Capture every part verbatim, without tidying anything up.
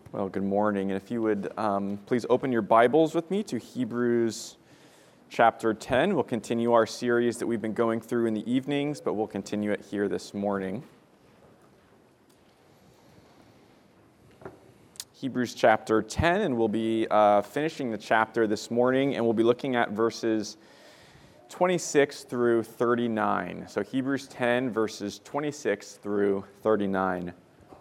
Well, good morning. And if you would um, please open your Bibles with me to Hebrews chapter ten. We'll continue our series that we've been going through in the evenings, but we'll continue it here this morning. Hebrews chapter ten, and we'll be uh, finishing the chapter this morning, and we'll be looking at verses twenty-six through thirty-nine. So Hebrews ten, verses twenty-six through thirty-nine.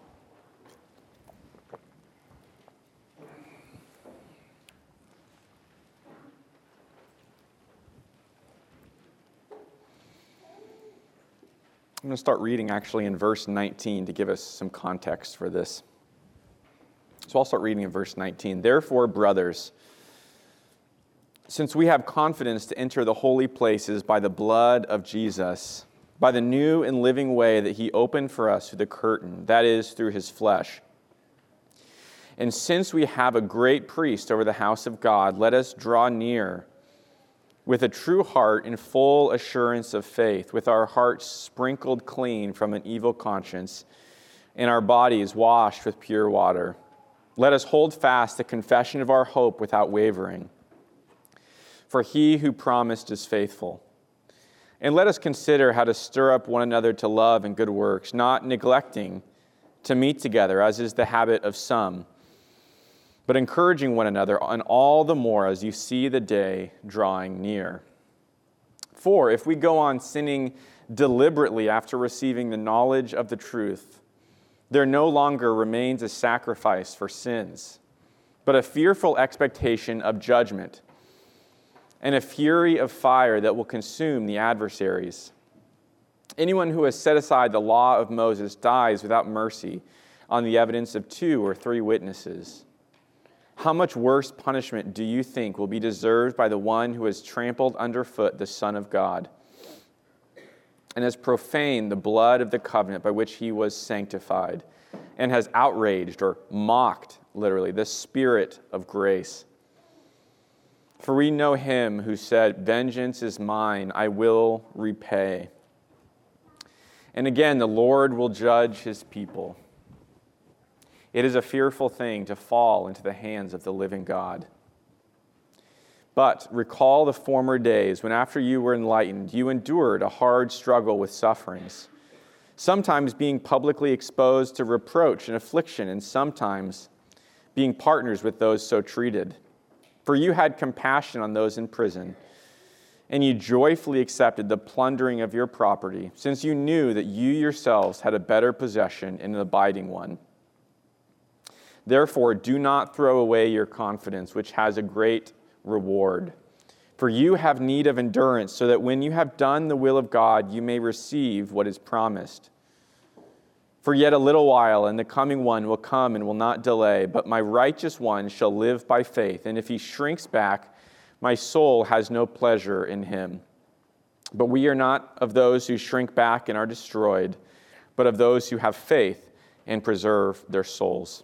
I'm going to start reading actually in verse nineteen to give us some context for this. So I'll start reading in verse nineteen. Therefore, brothers, since we have confidence to enter the holy places by the blood of Jesus, by the new and living way that he opened for us through the curtain, that is, through his flesh. And since we have a great priest over the house of God, let us draw near with a true heart in full assurance of faith, with our hearts sprinkled clean from an evil conscience, and our bodies washed with pure water. Let us hold fast the confession of our hope without wavering. For he who promised is faithful. And let us consider how to stir up one another to love and good works, not neglecting to meet together, as is the habit of some, but encouraging one another, and all the more as you see the day drawing near. For if we go on sinning deliberately after receiving the knowledge of the truth, there no longer remains a sacrifice for sins, but a fearful expectation of judgment, and a fury of fire that will consume the adversaries. Anyone who has set aside the law of Moses dies without mercy on the evidence of two or three witnesses. How much worse punishment do you think will be deserved by the one who has trampled underfoot the Son of God and has profaned the blood of the covenant by which he was sanctified, and has outraged or mocked, literally, the Spirit of grace? For we know him who said, "Vengeance is mine, I will repay." And again, the Lord will judge his people. It is a fearful thing to fall into the hands of the living God. But recall the former days when, after you were enlightened, you endured a hard struggle with sufferings, sometimes being publicly exposed to reproach and affliction, and sometimes being partners with those so treated. For you had compassion on those in prison, and you joyfully accepted the plundering of your property, since you knew that you yourselves had a better possession in an abiding one. Therefore, do not throw away your confidence, which has a great reward. For you have need of endurance, so that when you have done the will of God, you may receive what is promised. For yet a little while, and the coming one will come and will not delay, but my righteous one shall live by faith, and if he shrinks back, my soul has no pleasure in him. But we are not of those who shrink back and are destroyed, but of those who have faith and preserve their souls.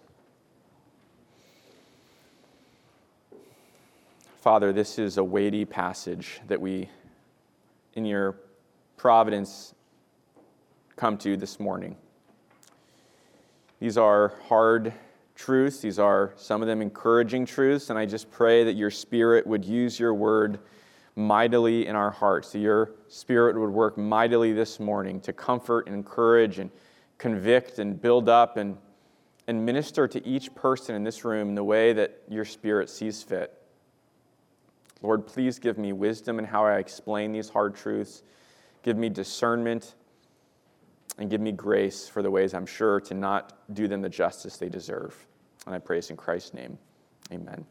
Father, this is a weighty passage that we, in your providence, come to this morning. These are hard truths. These are, some of them, encouraging truths, and I just pray that your Spirit would use your word mightily in our hearts, that your Spirit would work mightily this morning to comfort and encourage and convict and build up and, and minister to each person in this room in the way that your Spirit sees fit. Lord, please give me wisdom in how I explain these hard truths. Give me discernment and give me grace for the ways I'm sure to not do them the justice they deserve. And I pray this in Christ's name. Amen.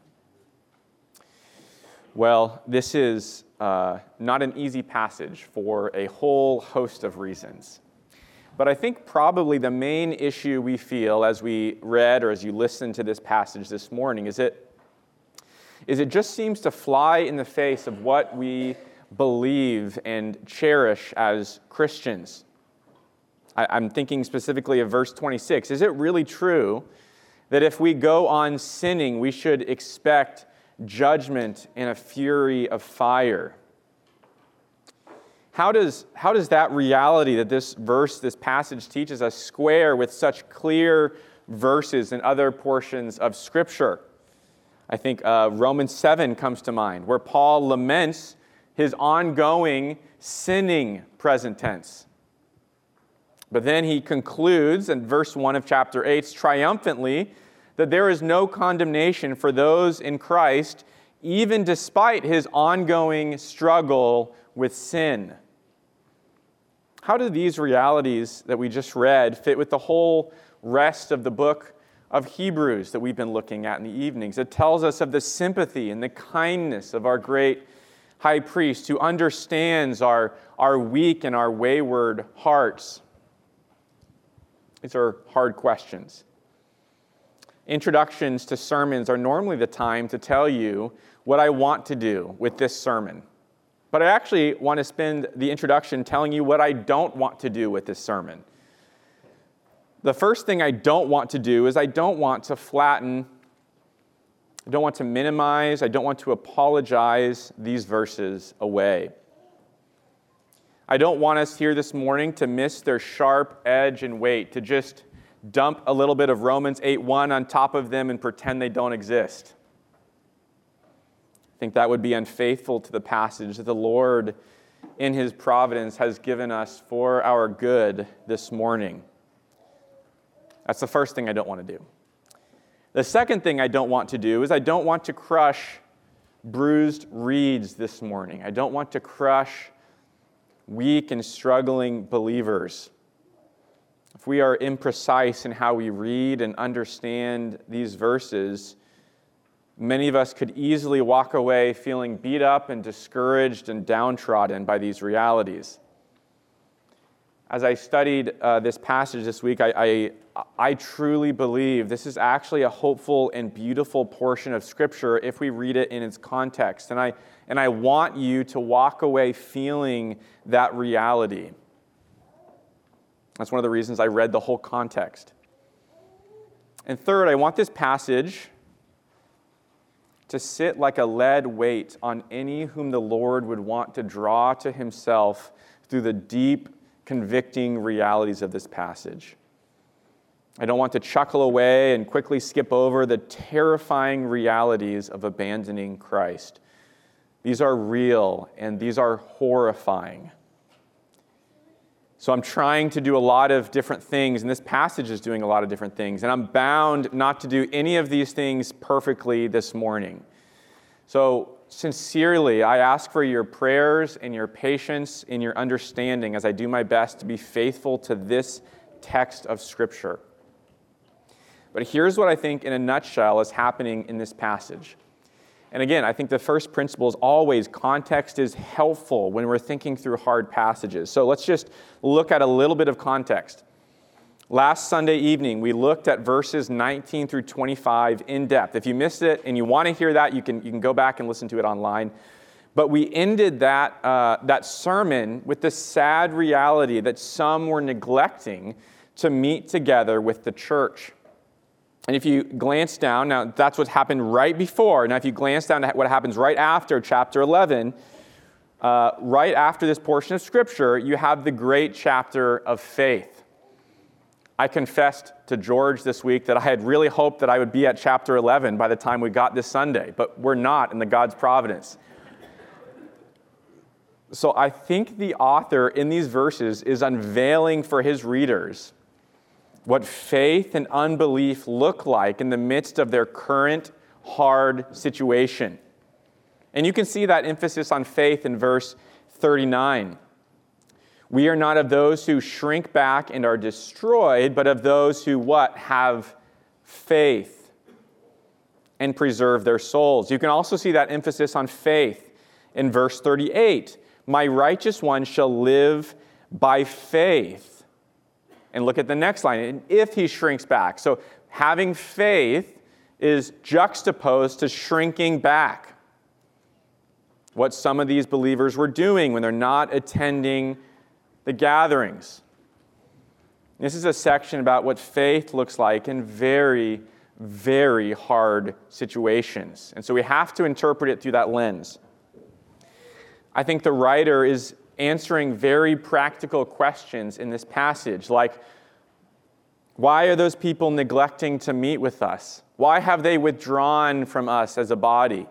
Well, this is uh, not an easy passage for a whole host of reasons. But I think probably the main issue we feel as we read or as you listen to this passage this morning is it is it just seems to fly in the face of what we believe and cherish as Christians. I, I'm thinking specifically of verse twenty-six. Is it really true that if we go on sinning, we should expect judgment and a fury of fire? How does, how does that reality that this verse, this passage teaches us square with such clear verses and other portions of Scripture. I think uh, Romans seven comes to mind, where Paul laments his ongoing sinning, present tense. But then he concludes in verse one of chapter eight triumphantly that there is no condemnation for those in Christ, even despite his ongoing struggle with sin. How do these realities that we just read fit with the whole rest of the book of Hebrews that we've been looking at in the evenings? It tells us of the sympathy and the kindness of our great high priest who understands our, our weak and our wayward hearts. These are hard questions. Introductions to sermons are normally the time to tell you what I want to do with this sermon. But I actually want to spend the introduction telling you what I don't want to do with this sermon. The first thing I don't want to do is I don't want to flatten, I don't want to minimize, I don't want to apologize these verses away. I don't want us here this morning to miss their sharp edge and weight, to just dump a little bit of Romans eight one on top of them and pretend they don't exist. I think that would be unfaithful to the passage that the Lord, in His providence, has given us for our good this morning. That's the first thing I don't want to do. The second thing I don't want to do is I don't want to crush bruised reeds this morning. I don't want to crush weak and struggling believers. If we are imprecise in how we read and understand these verses, many of us could easily walk away feeling beat up and discouraged and downtrodden by these realities. As I studied uh, this passage this week, I, I, I truly believe this is actually a hopeful and beautiful portion of Scripture if we read it in its context. And I, and I want you to walk away feeling that reality. That's one of the reasons I read the whole context. And third, I want this passage to sit like a lead weight on any whom the Lord would want to draw to Himself through the deep, convicting realities of this passage. I don't want to chuckle away and quickly skip over the terrifying realities of abandoning Christ. These are real and these are horrifying. So I'm trying to do a lot of different things, and this passage is doing a lot of different things, and I'm bound not to do any of these things perfectly this morning. So sincerely, I ask for your prayers and your patience and your understanding as I do my best to be faithful to this text of Scripture. But here's what I think in a nutshell is happening in this passage. And again, I think the first principle is always context is helpful when we're thinking through hard passages. So let's just look at a little bit of context. Last Sunday evening, we looked at verses nineteen through twenty-five in depth. If you missed it and you want to hear that, you can, you can go back and listen to it online. But we ended that, uh, that sermon with the sad reality that some were neglecting to meet together with the church. And if you glance down, now that's what happened right before. Now if you glance down to what happens right after chapter eleven, uh, right after this portion of Scripture, you have the great chapter of faith. I confessed to George this week that I had really hoped that I would be at chapter eleven by the time we got this Sunday, but we're not in the God's providence. So I think the author in these verses is unveiling for his readers what faith and unbelief look like in the midst of their current hard situation. And you can see that emphasis on faith in verse thirty-nine. We are not of those who shrink back and are destroyed, but of those who what? Have faith and preserve their souls. You can also see that emphasis on faith in verse thirty-eight. My righteous one shall live by faith. And look at the next line, if he shrinks back. So having faith is juxtaposed to shrinking back. What some of these believers were doing when they're not attending the gatherings. This is a section about what faith looks like in very, very hard situations. And so we have to interpret it through that lens. I think the writer is answering very practical questions in this passage, like, Why are those people neglecting to meet with us? Why have they withdrawn from us as a body?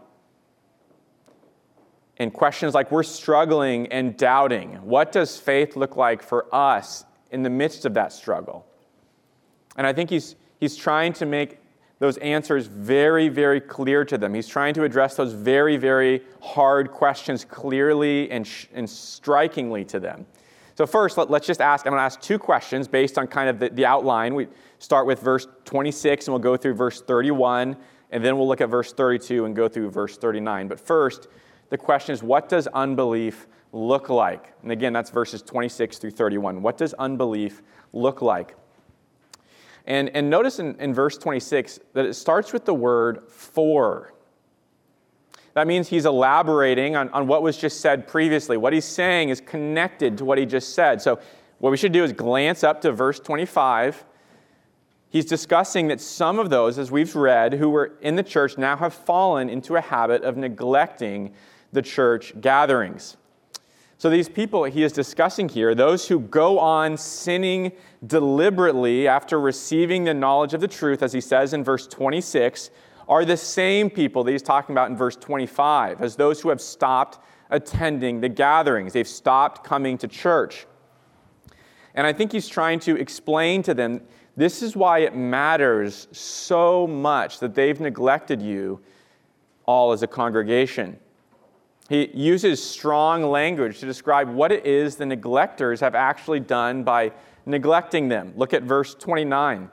And questions like, we're struggling and doubting. What does faith look like for us in the midst of that struggle? And I think he's, he's trying to make those answers very, very clear to them. He's trying to address those very, very hard questions clearly and, sh- and strikingly to them. So first, let, let's just ask, I'm going to ask two questions based on kind of the, the outline. We start with verse twenty-six, and we'll go through verse thirty-one, and then we'll look at verse thirty-two and go through verse thirty-nine. But first, the question is, what does unbelief look like? And again, that's verses twenty-six through thirty-one. What does unbelief look like? And, and notice in, in verse twenty-six that it starts with the word for. That means he's elaborating on, on what was just said previously. What he's saying is connected to what he just said. So what we should do is glance up to verse twenty-five. He's discussing that some of those, as we've read, who were in the church now have fallen into a habit of neglecting the church gatherings. So these people he is discussing here, those who go on sinning deliberately after receiving the knowledge of the truth, as he says in verse twenty-six, are the same people that he's talking about in verse twenty-five, as those who have stopped attending the gatherings. They've stopped coming to church. And I think he's trying to explain to them, this is why it matters so much that they've neglected you all as a congregation. He uses strong language to describe what it is the neglectors have actually done by neglecting them. Look at verse twenty-nine.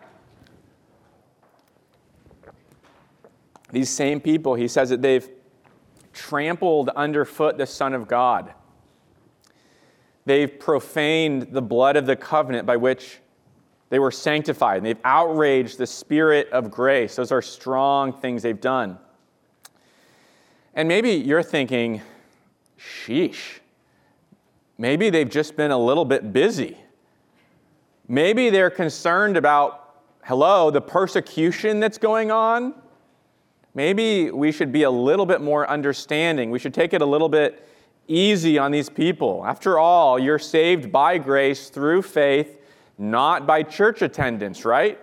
These same people, he says that they've trampled underfoot the Son of God. They've profaned the blood of the covenant by which they were sanctified. And they've outraged the Spirit of grace. Those are strong things they've done. And maybe you're thinking, sheesh, maybe they've just been a little bit busy. Maybe they're concerned about, hello, the persecution that's going on. Maybe we should be a little bit more understanding. We should take it a little bit easy on these people. After all, you're saved by grace through faith, not by church attendance, right?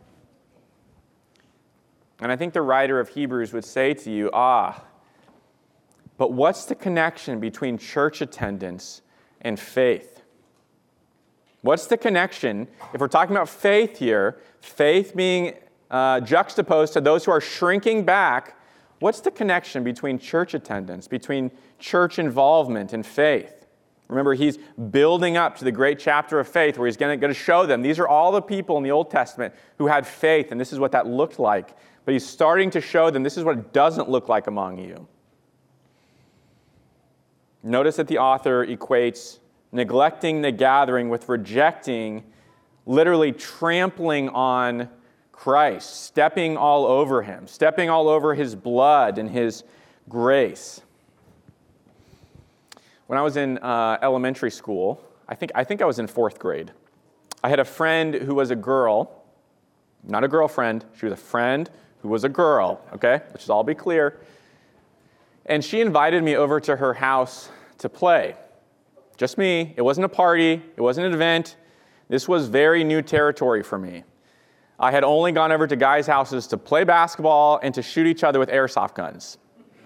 And I think the writer of Hebrews would say to you, ah, but what's the connection between church attendance and faith? What's the connection, if we're talking about faith here, faith being uh, juxtaposed to those who are shrinking back, what's the connection between church attendance, between church involvement and faith? Remember, he's building up to the great chapter of faith where he's going to show them, these are all the people in the Old Testament who had faith, and this is what that looked like. But he's starting to show them, this is what it doesn't look like among you. Notice that the author equates neglecting the gathering with rejecting, literally trampling on Christ, stepping all over him, stepping all over his blood and his grace. When I was in uh, elementary school, I think, I think I was in fourth grade, I had a friend who was a girl, not a girlfriend, she was a friend who was a girl, okay? Let's just all be clear. And she invited me over to her house to play. Just me. It wasn't a party. It wasn't an event. This was very new territory for me. I had only gone over to guys' houses to play basketball and to shoot each other with airsoft guns.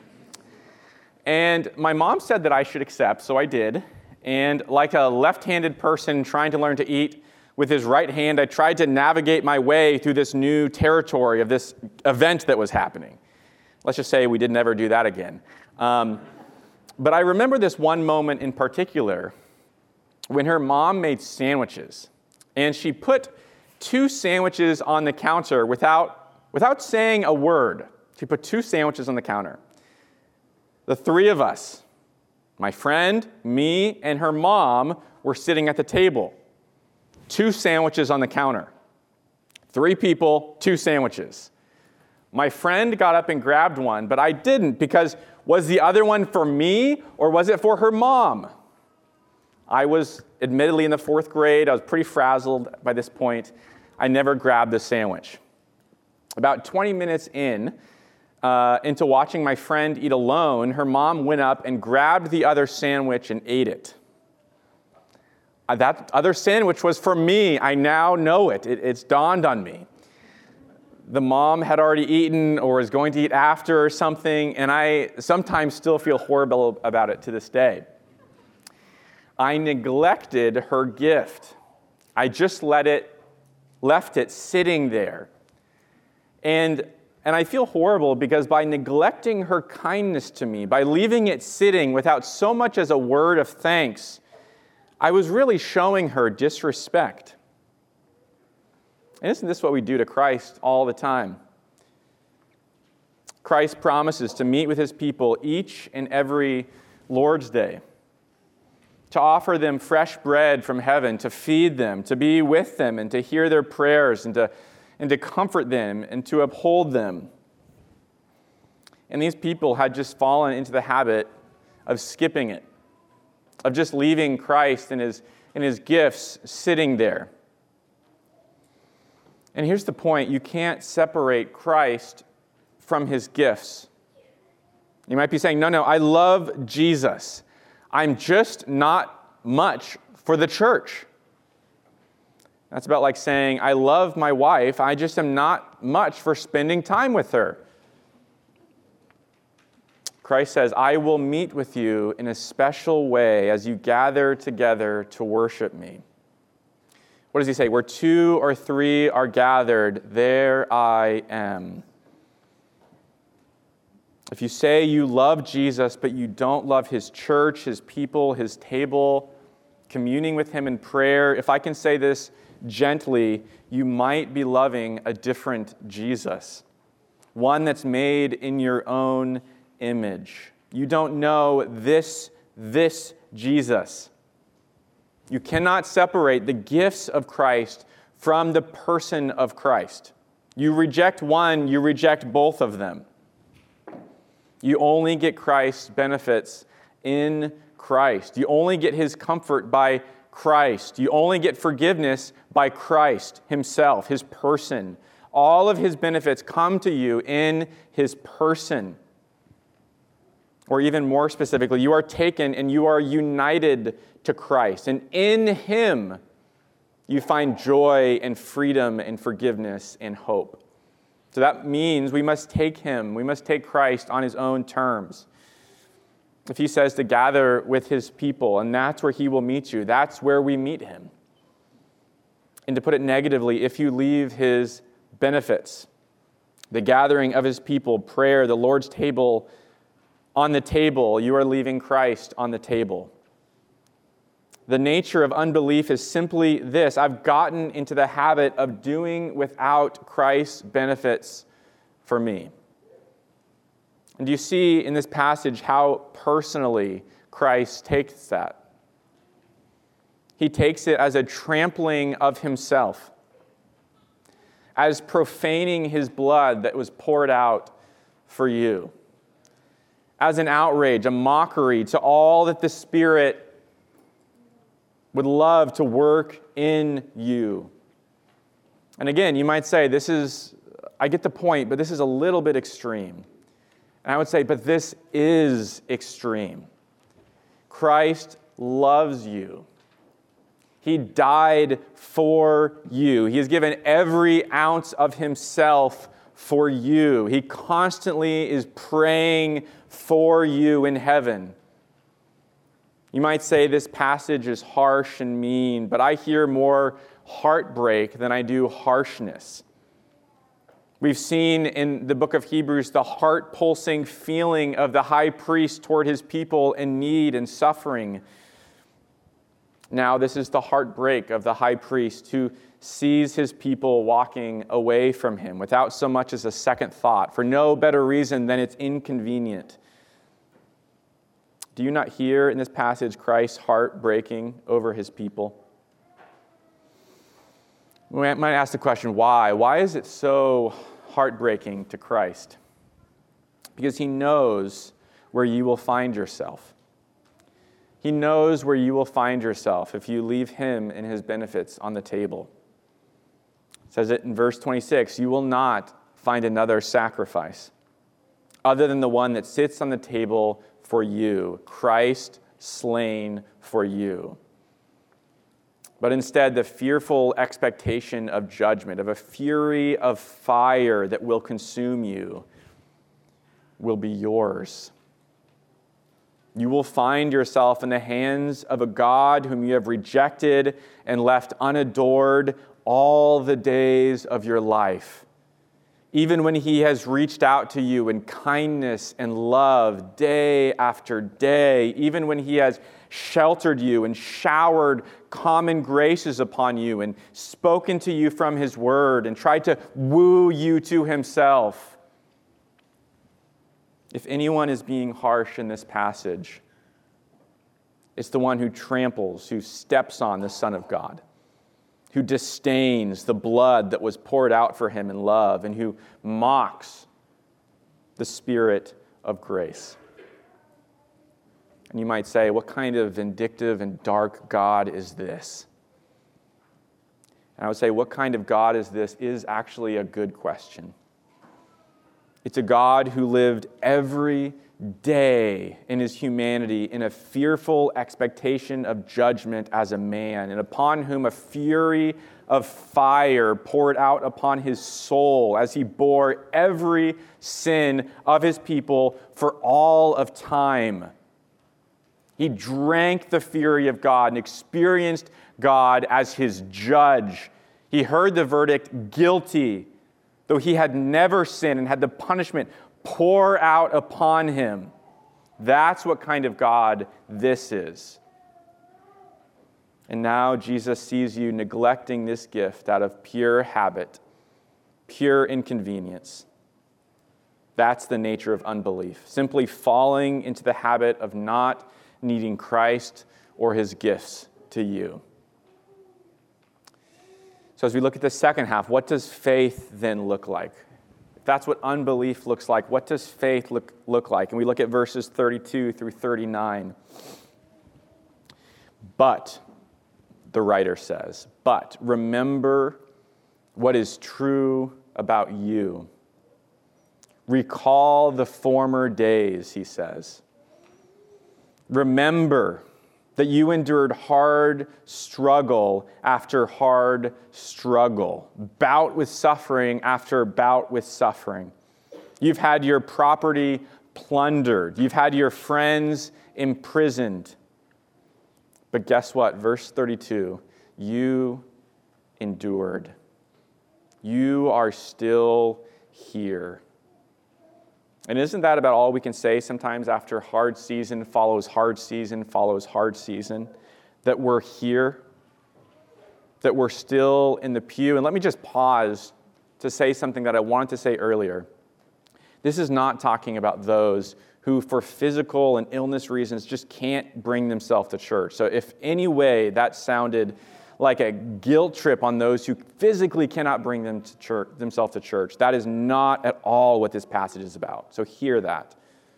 And my mom said that I should accept, so I did. And like a left-handed person trying to learn to eat with his right hand, I tried to navigate my way through this new territory of this event that was happening. Let's just say we did never do that again. Um, but I remember this one moment in particular when her mom made sandwiches. And she put two sandwiches on the counter without, without saying a word. She put two sandwiches on the counter. The three of us, my friend, me, and her mom, were sitting at the table. Two sandwiches on the counter. Three people, two sandwiches. My friend got up and grabbed one, but I didn't, because was the other one for me or was it for her mom? I was admittedly in the fourth grade. I was pretty frazzled by this point. I never grabbed the sandwich. About twenty minutes in, uh, into watching my friend eat alone, her mom went up and grabbed the other sandwich and ate it. that other sin, which was for me, I now know it. it. It's dawned on me. The mom had already eaten or was going to eat after or something, and I sometimes still feel horrible about it to this day. I neglected her gift. I just let it, left it sitting there. And, and I feel horrible because by neglecting her kindness to me, by leaving it sitting without so much as a word of thanks, I was really showing her disrespect. And isn't this what we do to Christ all the time? Christ promises to meet with his people each and every Lord's Day, to offer them fresh bread from heaven, to feed them, to be with them, and to hear their prayers, and to, and to comfort them, and to uphold them. And these people had just fallen into the habit of skipping it, of just leaving Christ and his, and his gifts sitting there. And here's the point. You can't separate Christ from his gifts. You might be saying, no, no, I love Jesus. I'm just not much for the church. That's about like saying, I love my wife. I just am not much for spending time with her. Christ says, I will meet with you in a special way as you gather together to worship me. What does he say? Where two or three are gathered, there I am. If you say you love Jesus, but you don't love his church, his people, his table, communing with him in prayer, if I can say this gently, you might be loving a different Jesus, one that's made in your own image. You don't know this, this Jesus. You cannot separate the gifts of Christ from the person of Christ. You reject one, you reject both of them. You only get Christ's benefits in Christ. You only get his comfort by Christ. You only get forgiveness by Christ himself, his person. All of his benefits come to you in his person. Or even more specifically, you are taken and you are united to Christ. And in him, you find joy and freedom and forgiveness and hope. So that means we must take him, we must take Christ on his own terms. If he says to gather with his people, and that's where he will meet you, that's where we meet him. And to put it negatively, if you leave his benefits, the gathering of his people, prayer, the Lord's table, on the table, you are leaving Christ on the table. The nature of unbelief is simply this: I've gotten into the habit of doing without Christ's benefits for me. And do you see in this passage how personally Christ takes that? He takes it as a trampling of himself, as profaning his blood that was poured out for you, as an outrage, a mockery to all that the Spirit would love to work in you. And again, you might say, this is, I get the point, but this is a little bit extreme. And I would say, but this is extreme. Christ loves you. He died for you. He has given every ounce of himself for you. He constantly is praying for you in heaven. You might say this passage is harsh and mean, but I hear more heartbreak than I do harshness. We've seen in the book of Hebrews the heart-pulsing feeling of the high priest toward his people in need and suffering. Now this is the heartbreak of the high priest who sees his people walking away from him without so much as a second thought, for no better reason than it's inconvenient. Do you not hear in this passage Christ's heart breaking over his people? We might ask the question, why? Why is it so heartbreaking to Christ? Because he knows where you will find yourself. He knows where you will find yourself if you leave him and his benefits on the table. It says it in verse twenty-six, you will not find another sacrifice other than the one that sits on the table for you, Christ slain for you. but instead the fearful expectation of judgment, of a fury of fire that will consume you, will be yours. You will find yourself in the hands of a God whom you have rejected and left unadored all the days of your life. Even when he has reached out to you in kindness and love day after day, even when he has sheltered you and showered common graces upon you and spoken to you from his word and tried to woo you to himself. If anyone is being harsh in this passage, it's the one who tramples, who steps on the Son of God, who disdains the blood that was poured out for him in love, and who mocks the Spirit of grace. And you might say, what kind of vindictive and dark God is this? And I would say, what kind of God is this is actually a good question. It's a God who lived every day in his humanity in a fearful expectation of judgment as a man, and upon whom a fury of fire poured out upon his soul as he bore every sin of his people for all of time. He drank the fury of God and experienced God as his judge. He heard the verdict, guilty, though he had never sinned, and had the punishment pour out upon him. That's what kind of God this is. And now Jesus sees you neglecting this gift out of pure habit, pure inconvenience. That's the nature of unbelief, simply falling into the habit of not needing Christ or his gifts to you. So as we look at the second half, what does faith then look like? If that's what unbelief looks like, what does faith look, look like? And we look at verses thirty-two through thirty-nine. But, the writer says, but remember what is true about you. Recall the former days, he says. Remember that you endured hard struggle after hard struggle, bout with suffering after bout with suffering. You've had your property plundered. You've had your friends imprisoned. But guess what? Verse thirty-two, you endured. You are still here. And isn't that about all we can say sometimes after hard season follows hard season follows hard season? That we're here, that we're still in the pew. And let me just pause to say something that I wanted to say earlier. This is not talking about those who, for physical and illness reasons, just can't bring themselves to church. So if any way that sounded like a guilt trip on those who physically cannot bring them to church, themselves to church. That is not at all what this passage is about. So hear that.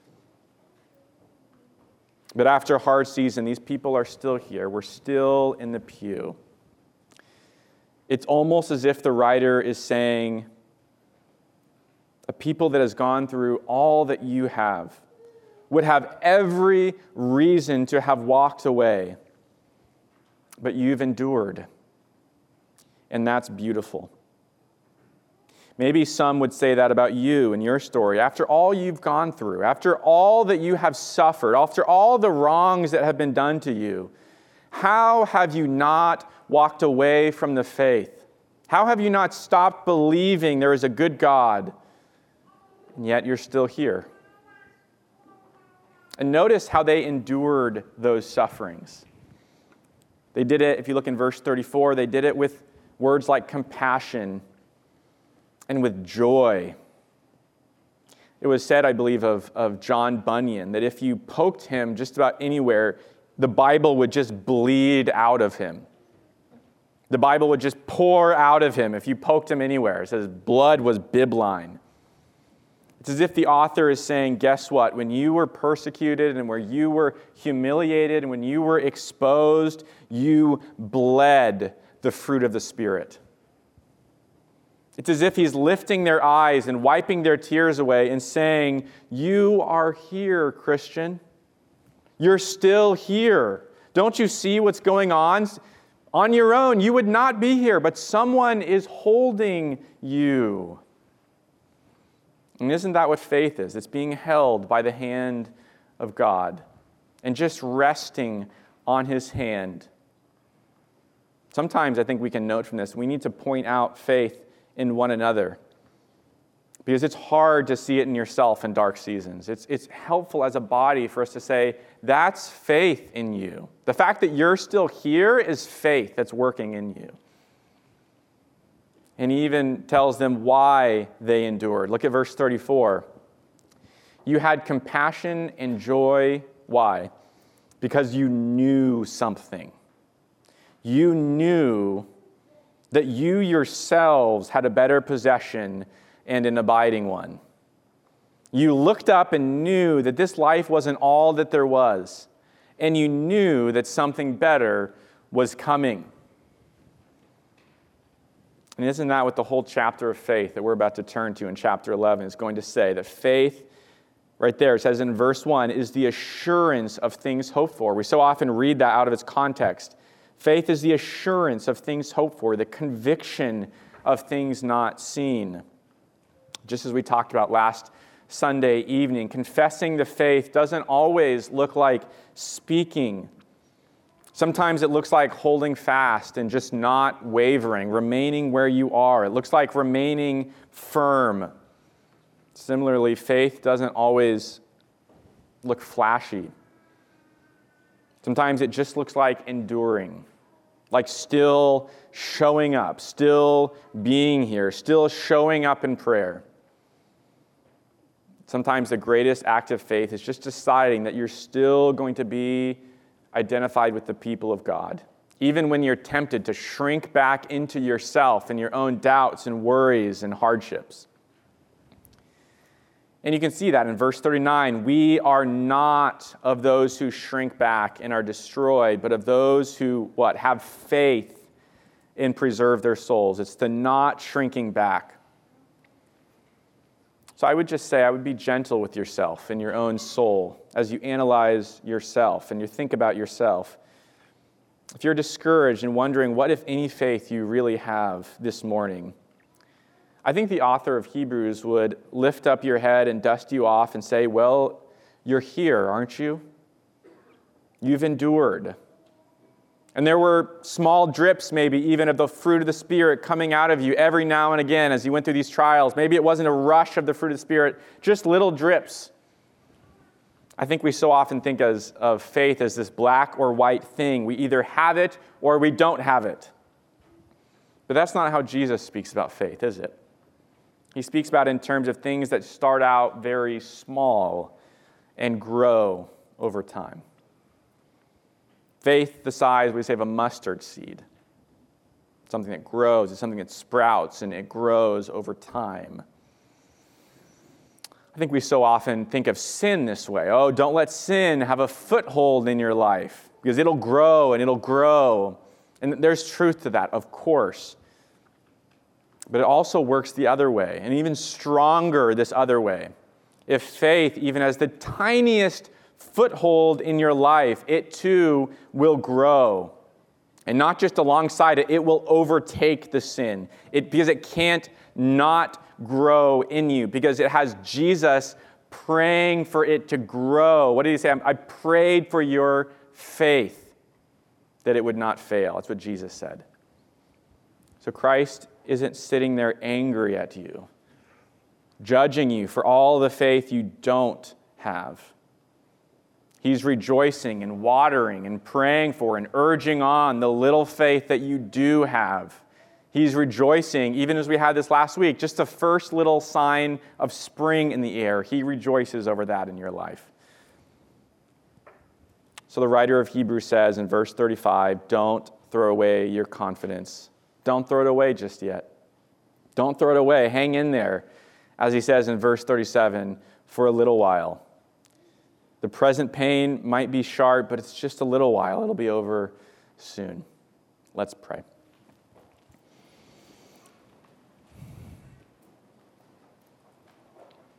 But after a hard season, these people are still here. We're still in the pew. It's almost as if the writer is saying, a people that has gone through all that you have would have every reason to have walked away. But you've endured, and that's beautiful. Maybe some would say that about you and your story. After all you've gone through, after all that you have suffered, after all the wrongs that have been done to you, how have you not walked away from the faith? How have you not stopped believing there is a good God, and yet you're still here? And notice how they endured those sufferings. They did it, if you look in verse thirty-four, they did it with words like compassion and with joy. It was said, I believe, of, of John Bunyan, that if you poked him just about anywhere, the Bible would just bleed out of him. The Bible would just pour out of him if you poked him anywhere. It says blood was bibline. It's as if the author is saying, guess what? When you were persecuted and where you were humiliated and when you were exposed, you bled the fruit of the Spirit. It's as if he's lifting their eyes and wiping their tears away and saying, you are here, Christian. You're still here. Don't you see what's going on? On your own, you would not be here, but someone is holding you. And isn't that what faith is? It's being held by the hand of God and just resting on His hand. Sometimes I think we can note from this, we need to point out faith in one another because it's hard to see it in yourself in dark seasons. It's, it's helpful as a body for us to say, that's faith in you. The fact that you're still here is faith that's working in you. And He even tells them why they endured. Look at verse thirty-four. You had compassion and joy. Why? Because you knew something. You knew that you yourselves had a better possession and an abiding one. You looked up and knew that this life wasn't all that there was, and you knew that something better was coming. And isn't that what the whole chapter of faith that we're about to turn to in chapter eleven is going to say? That faith, right there, it says in verse one, is the assurance of things hoped for. We so often read that out of its context. Faith is the assurance of things hoped for, the conviction of things not seen. Just as we talked about last Sunday evening, confessing the faith doesn't always look like speaking. Sometimes it looks like holding fast and just not wavering, remaining where you are. It looks like remaining firm. Similarly, faith doesn't always look flashy. Sometimes it just looks like enduring, like still showing up, still being here, still showing up in prayer. Sometimes the greatest act of faith is just deciding that you're still going to be identified with the people of God, even when you're tempted to shrink back into yourself and your own doubts and worries and hardships. And you can see that in verse thirty-nine. We are not of those who shrink back and are destroyed, but of those who, what, have faith and preserve their souls. It's the not shrinking back. So I would just say, I would be gentle with yourself and your own soul as you analyze yourself and you think about yourself. If you're discouraged and wondering what, if any, faith you really have this morning, I think the author of Hebrews would lift up your head and dust you off and say, well, you're here, aren't you? You've endured. And there were small drips, maybe even of the fruit of the Spirit coming out of you every now and again as you went through these trials. Maybe it wasn't a rush of the fruit of the Spirit, just little drips. I think we so often think as, of faith as this black or white thing. We either have it or we don't have it. But that's not how Jesus speaks about faith, is it? He speaks about it in terms of things that start out very small and grow over time. Faith the size, we say, of a mustard seed. Something that grows, it's something that sprouts and it grows over time. I think we so often think of sin this way. Oh, don't let sin have a foothold in your life because it'll grow and it'll grow. And there's truth to that, of course. But it also works the other way, and even stronger this other way. If faith even has the tiniest foothold in your life, it too will grow. And not just alongside it, it will overtake the sin. It, because it can't not grow in you, because it has Jesus praying for it to grow. What did he say? I prayed for your faith that it would not fail. That's what Jesus said. So Christ isn't sitting there angry at you, judging you for all the faith you don't have. He's rejoicing and watering and praying for and urging on the little faith that you do have. He's rejoicing, even as we had this last week, just the first little sign of spring in the air. He rejoices over that in your life. So the writer of Hebrews says in verse thirty-five, don't throw away your confidence. Don't throw it away just yet. Don't throw it away. Hang in there. As he says in verse thirty-seven, for a little while. The present pain might be sharp, but it's just a little while. It'll be over soon. Let's pray.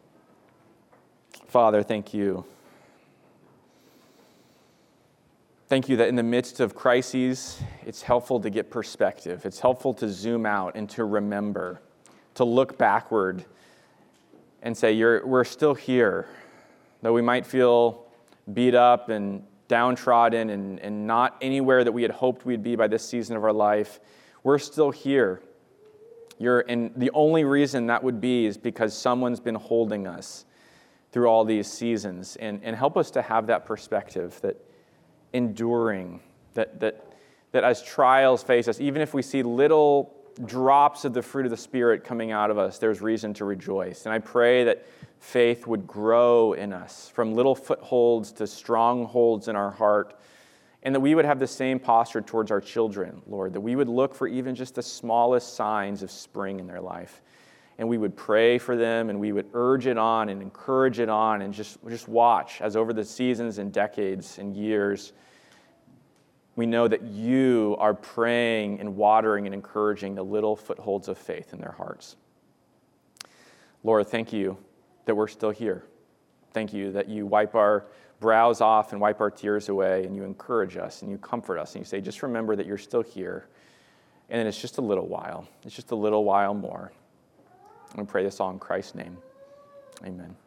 Father, thank you. Thank you that in the midst of crises, it's helpful to get perspective. It's helpful to zoom out and to remember, to look backward and say, You're, we're still here. Though we might feel beat up and downtrodden and, and not anywhere that we had hoped we'd be by this season of our life, we're still here. You're, and the only reason that would be is because someone's been holding us through all these seasons. And, and help us to have that perspective, that enduring, that, that, that as trials face us, even if we see little drops of the fruit of the Spirit coming out of us, there's reason to rejoice. And I pray that faith would grow in us from little footholds to strongholds in our heart, and that we would have the same posture towards our children, Lord, that we would look for even just the smallest signs of spring in their life. And we would pray for them, and we would urge it on and encourage it on, and just, just watch as over the seasons and decades and years, we know that you are praying and watering and encouraging the little footholds of faith in their hearts. Lord, thank you that we're still here. Thank you that you wipe our brows off and wipe our tears away, and you encourage us and you comfort us, and you say, just remember that you're still here, and then it's just a little while. It's just a little while more. And we pray this all in Christ's name. Amen.